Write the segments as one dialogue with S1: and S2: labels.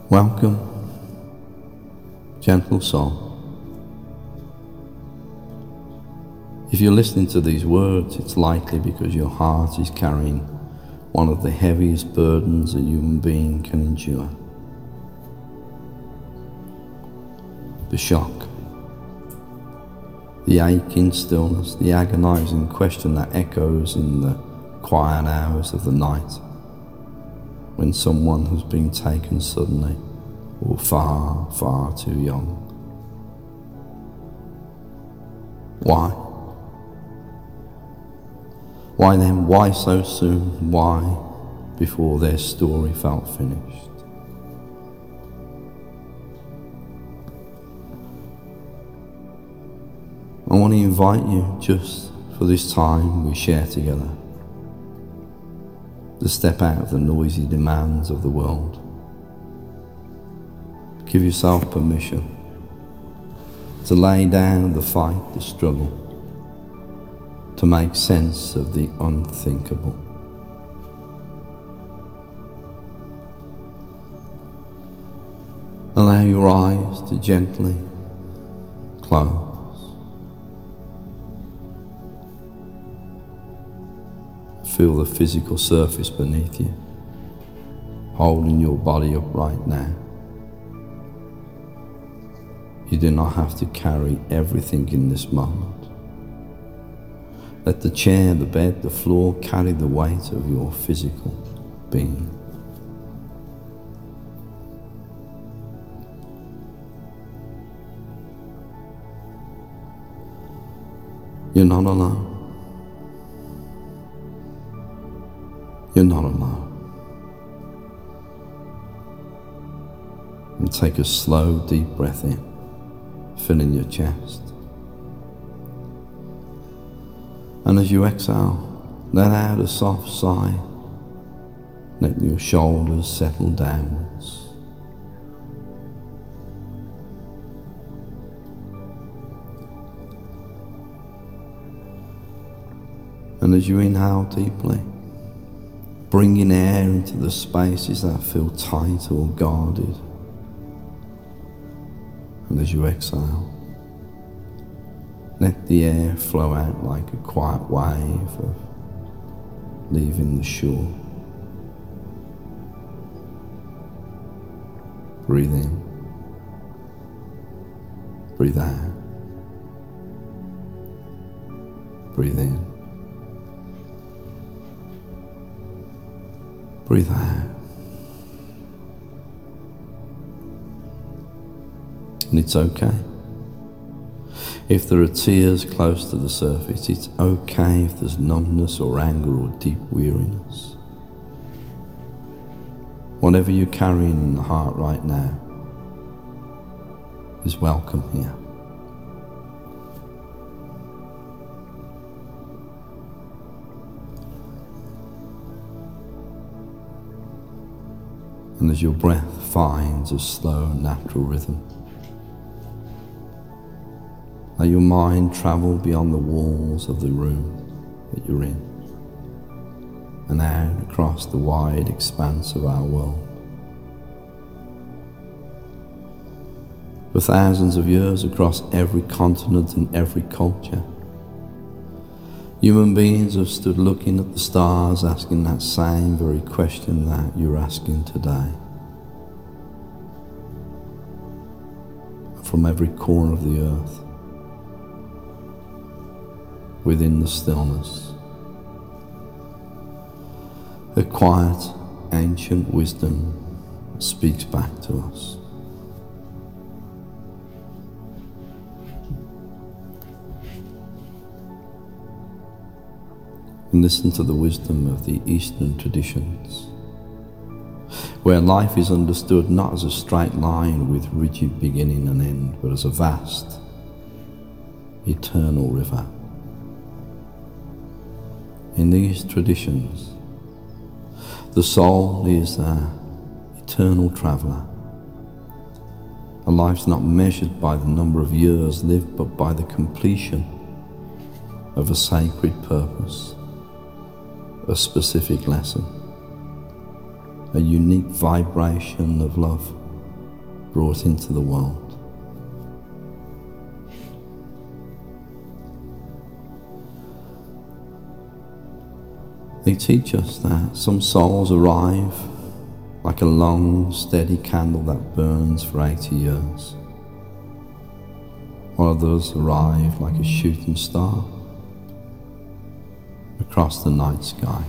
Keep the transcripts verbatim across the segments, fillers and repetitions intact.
S1: Welcome, gentle soul. If you're listening to these words, it's likely because your heart is carrying one of the heaviest burdens a human being can endure. The shock, the aching stillness, the agonizing question that echoes in the quiet hours of the night when someone has been taken suddenly or far, far too young. Why? Why then? Why so soon? Why before their story felt finished? I want to invite you, just for this time we share together, to step out of the noisy demands of the world. Give yourself permission to lay down the fight, the struggle, to make sense of the unthinkable. Allow your eyes to gently close. Feel the physical surface beneath you, holding your body up right now. You do not have to carry everything in this moment. Let the chair, the bed, the floor carry the weight of your physical being. You're not alone. You're not alone. And take a slow, deep breath in, filling your chest. And as you exhale, let out a soft sigh, letting your shoulders settle downwards. And as you inhale deeply, bringing air into the spaces that feel tight or guarded. And as you exhale, let the air flow out like a quiet wave of leaving the shore. Breathe in, breathe out, breathe in, breathe out. And it's okay. If there are tears close to the surface, it's okay if there's numbness or anger or deep weariness. Whatever you're carrying in the heart right now is welcome here. And as your breath finds a slow, natural rhythm, let your mind travel beyond the walls of the room that you're in and out across the wide expanse of our world. For thousands of years, across every continent and every culture, human beings have stood looking at the stars, asking that same very question that you're asking today. From every corner of the earth, within the stillness, a quiet, ancient wisdom speaks back to us. And listen to the wisdom of the Eastern traditions, where life is understood not as a straight line with rigid beginning and end, but as a vast, eternal river. In these traditions, the soul is an eternal traveller. A life's not measured by the number of years lived, but by the completion of a sacred purpose, a specific lesson, a unique vibration of love brought into the world. They teach us that some souls arrive like a long, steady candle that burns for eighty years, while others arrive like a shooting star across the night sky.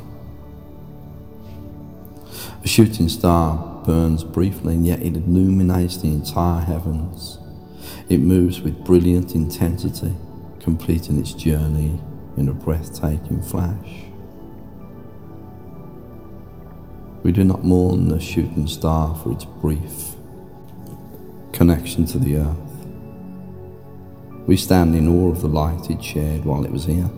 S1: A shooting star burns briefly, and yet it illuminates the entire heavens. It moves with brilliant intensity, completing its journey in a breathtaking flash. We do not mourn the shooting star for its brief connection to the earth. We stand in awe of the light it shared while it was here.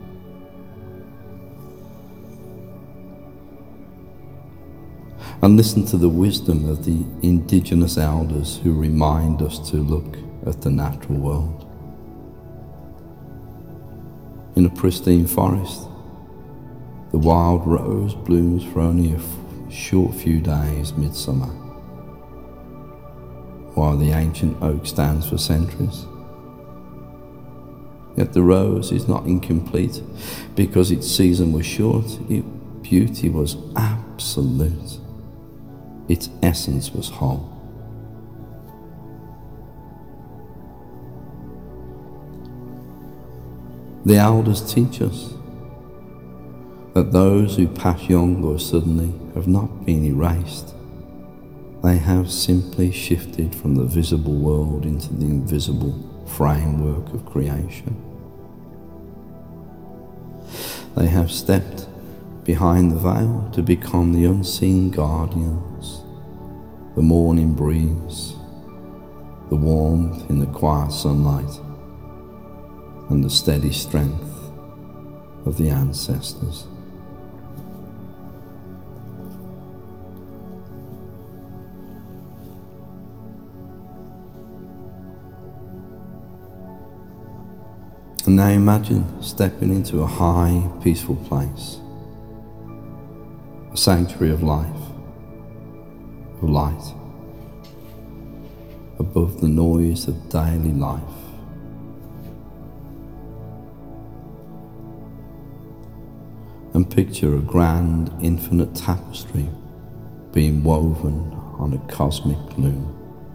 S1: And listen to the wisdom of the indigenous elders who remind us to look at the natural world. In a pristine forest, the wild rose blooms for only a short few days midsummer, while the ancient oak stands for centuries. Yet the rose is not incomplete because its season was short. Its beauty was absolute. Its essence was whole. The elders teach us that those who pass young or suddenly have not been erased. They have simply shifted from the visible world into the invisible framework of creation. They have stepped behind the veil to become the unseen guardians, the morning breeze, the warmth in the quiet sunlight, and the steady strength of the ancestors. And now imagine stepping into a high, peaceful place, a sanctuary of life, of light, above the noise of daily life. And picture a grand, infinite tapestry being woven on a cosmic loom.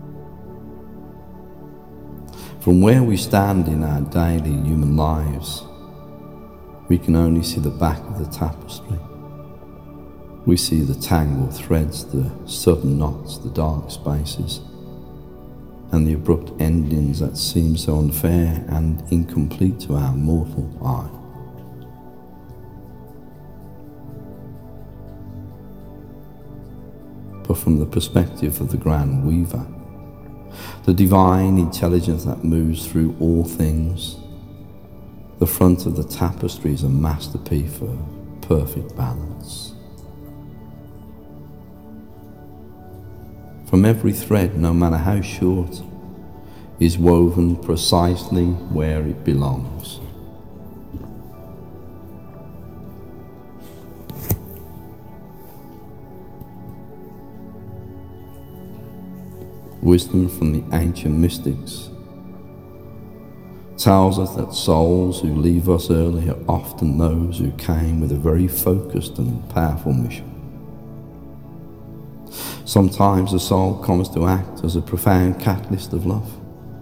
S1: From where we stand in our daily human lives, we can only see the back of the tapestry. We see the tangled threads, the sudden knots, the dark spaces, and the abrupt endings that seem so unfair and incomplete to our mortal eye. But from the perspective of the Grand Weaver, the divine intelligence that moves through all things, the front of the tapestry is a masterpiece for perfect balance. From every thread, no matter how short, is woven precisely where it belongs. Wisdom from the ancient mystics tells us that souls who leave us early are often those who came with a very focused and powerful mission. Sometimes the soul comes to act as a profound catalyst of love,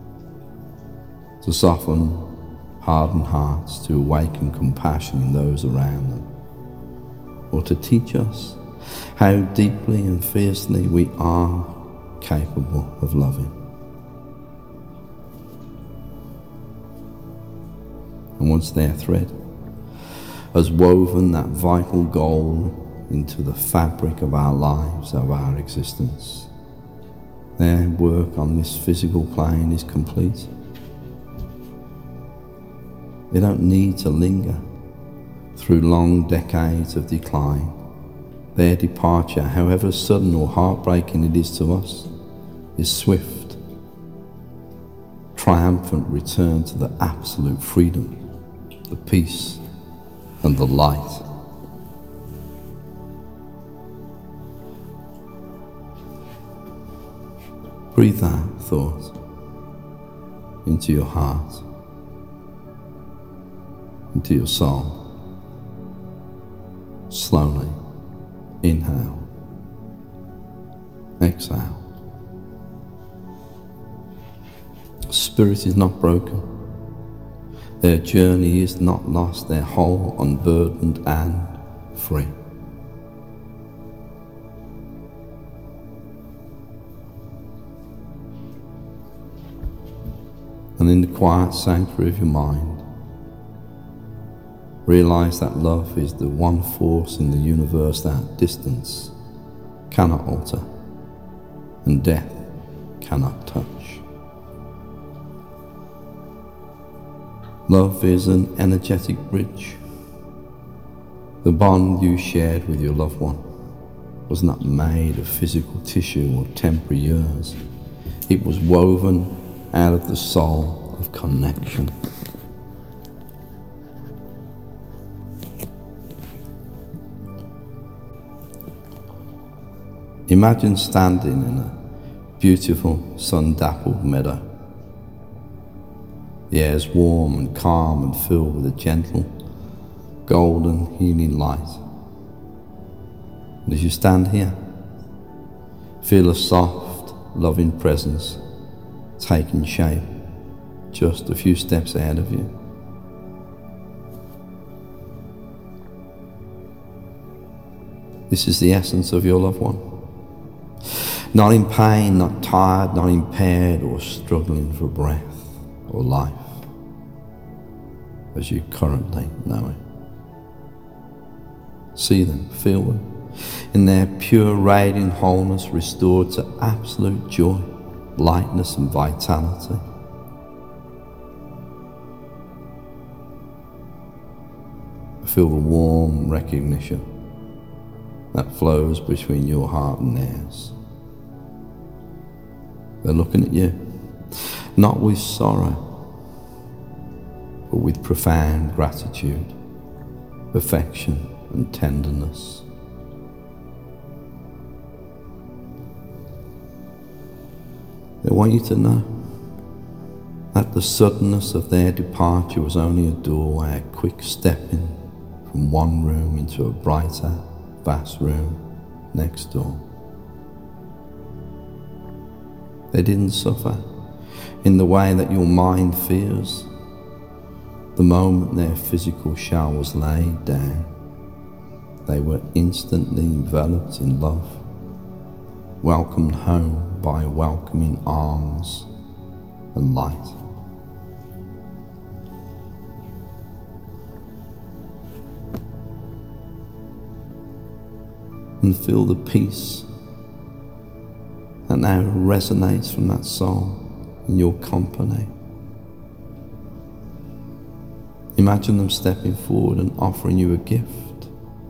S1: to soften hardened hearts, to awaken compassion in those around them, or to teach us how deeply and fiercely we are capable of loving. And once their thread has woven that vital goal into the fabric of our lives, of our existence, their work on this physical plane is complete. They don't need to linger through long decades of decline. Their departure, however sudden or heartbreaking it is to us, is swift, triumphant return to the absolute freedom, the peace, and the light. Breathe that thought into your heart, into your soul. Slowly inhale, exhale. Spirit is not broken. Their journey is not lost. They're whole, unburdened and free. And in the quiet sanctuary of your mind, realize that love is the one force in the universe that distance cannot alter and death cannot touch. Love is an energetic bridge. The bond you shared with your loved one was not made of physical tissue or temporary years. It was woven out of the soul of connection. Imagine standing in a beautiful sun-dappled meadow. The air is warm and calm and filled with a gentle, golden, healing light. And as you stand here, feel a soft, loving presence taking shape just a few steps ahead of you. This is the essence of your loved one. Not in pain, not tired, not impaired or struggling for breath or life as you currently know it. See them, feel them, in their pure, radiant wholeness, restored to absolute joy, lightness and vitality. Feel the warm recognition that flows between your heart and theirs. They're looking at you, not with sorrow, but with profound gratitude, affection and tenderness. They want you to know that the suddenness of their departure was only a doorway, a quick stepping from one room into a brighter, vast room next door. They didn't suffer in the way that your mind fears. The moment their physical shell was laid down, they were instantly enveloped in love, welcomed home by welcoming arms and light. And feel the peace that now resonates from that soul in your company. Imagine them stepping forward and offering you a gift.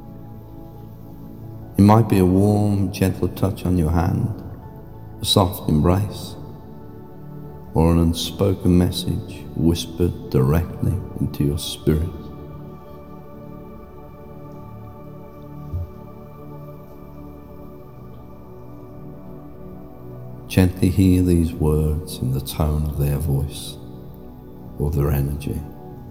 S1: It might be a warm, gentle touch on your hand, a soft embrace, or an unspoken message whispered directly into your spirit. Gently hear these words in the tone of their voice or their energy.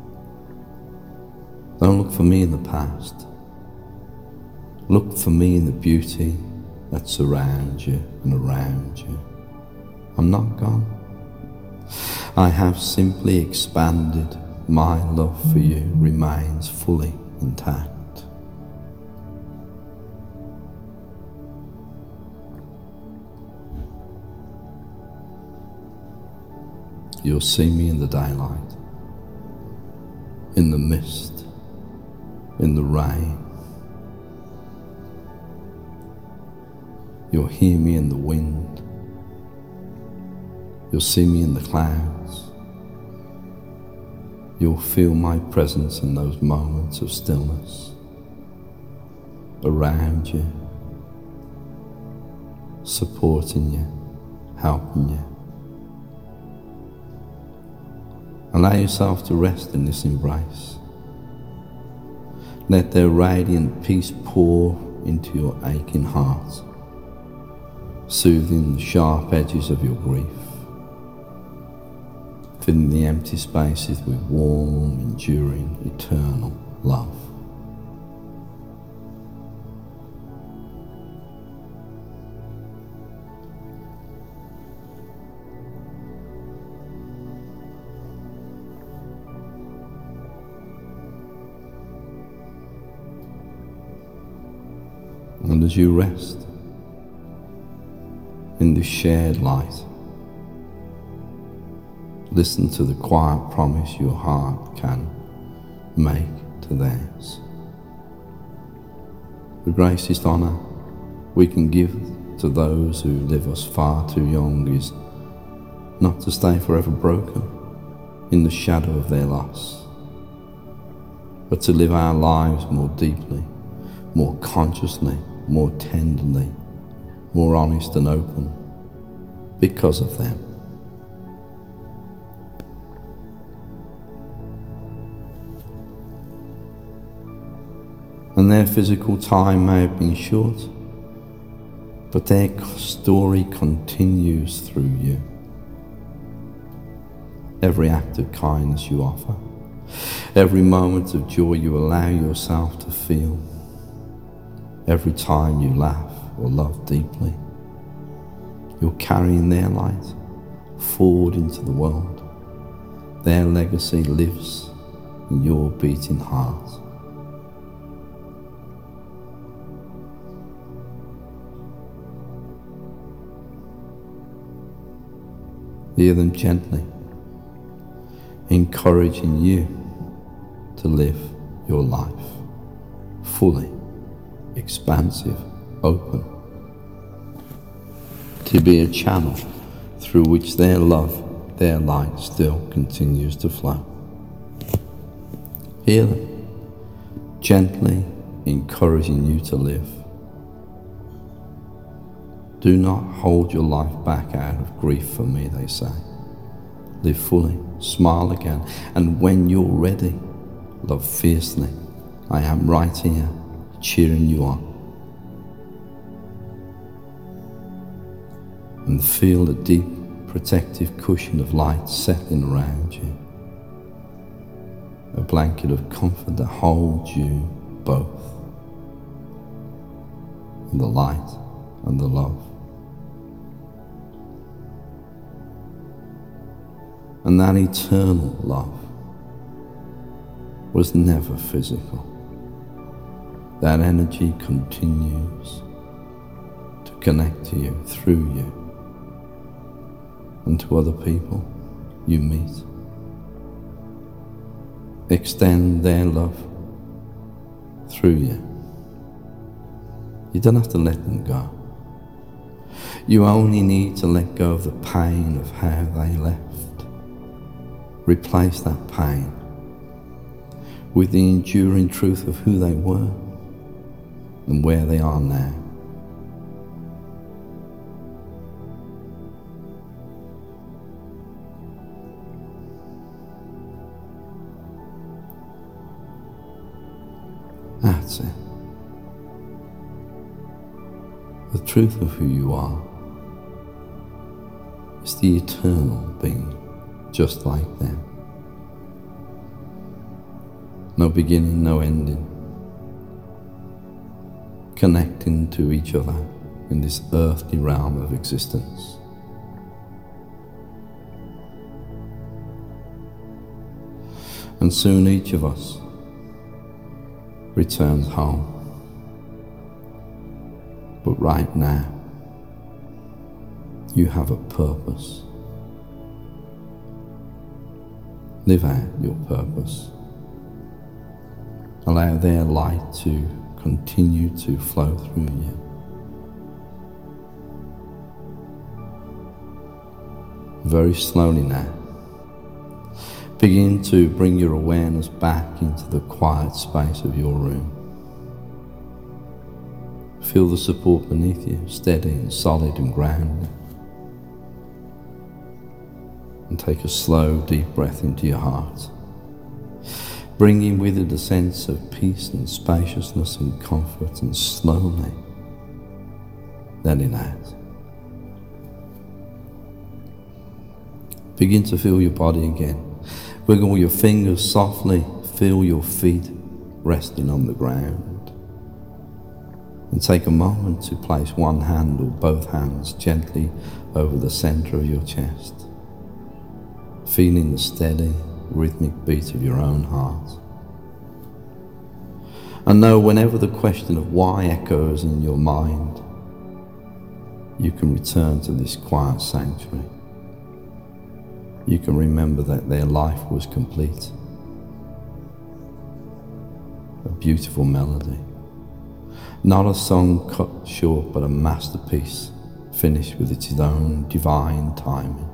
S1: Don't look for me in the past. Look for me in the beauty that surrounds you and around you. I'm not gone. I have simply expanded. My love for you remains fully intact. You'll see me in the daylight, in the mist, in the rain. You'll hear me in the wind. You'll see me in the clouds. You'll feel my presence in those moments of stillness, around you, supporting you, helping you. Allow yourself to rest in this embrace. Let their radiant peace pour into your aching heart. soothing the sharp edges of your grief, filling the empty spaces with warm, enduring, eternal love. And as you rest in this shared light, listen to the quiet promise your heart can make to theirs. The greatest honour we can give to those who live us far too young is not to stay forever broken in the shadow of their loss, but to live our lives more deeply, more consciously, more tenderly, more honest and open because of them. And their physical time may have been short, but their story continues through you. Every act of kindness you offer, every moment of joy you allow yourself to feel, every time you laugh or love deeply, you're carrying their light forward into the world. Their legacy lives in your beating heart. Hear them gently, encouraging you to live your life fully, expansive, open, to be a channel through which their love, their light still continues to flow. Hear them gently encouraging you to live. Do not hold your life back out of grief for me, they say. Live fully, smile again, and when you're ready, love fiercely. I am right here, cheering you on. And feel a deep, protective cushion of light settling around you. A blanket of comfort that holds you both in the light and the love. And that eternal love was never physical. That energy continues to connect to you, through you, and to other people you meet. Extend their love through you. You don't have to let them go. You only need to let go of the pain of how they left. Replace that pain with the enduring truth of who they were and where they are now. That's it. The truth of who you are is the eternal being, just like them. No beginning, no ending. Connecting to each other in this earthly realm of existence. And soon each of us returns home. But right now, you have a purpose. Live out your purpose. Allow their light to continue to flow through you. Very slowly now, begin to bring your awareness back into the quiet space of your room. Feel the support beneath you, steady and solid and grounded. And take a slow, deep breath into your heart, bringing with it a sense of peace and spaciousness and comfort, and slowly let it out. Begin to feel your body again. Wiggle your fingers softly. Feel your feet resting on the ground. And take a moment to place one hand or both hands gently over the center of your chest, feeling the steady, rhythmic beat of your own heart. And know whenever the question of why echoes in your mind, you can return to this quiet sanctuary. You can remember that their life was complete. A beautiful melody. Not a song cut short, but a masterpiece finished with its own divine timing.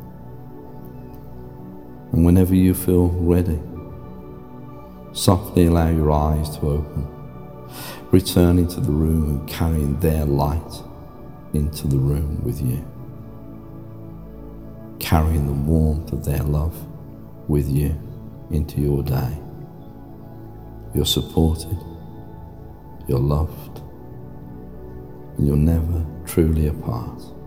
S1: And whenever you feel ready, softly allow your eyes to open, returning to the room and carrying their light into the room with you, carrying the warmth of their love with you into your day. You're supported, you're loved, and you're never truly apart.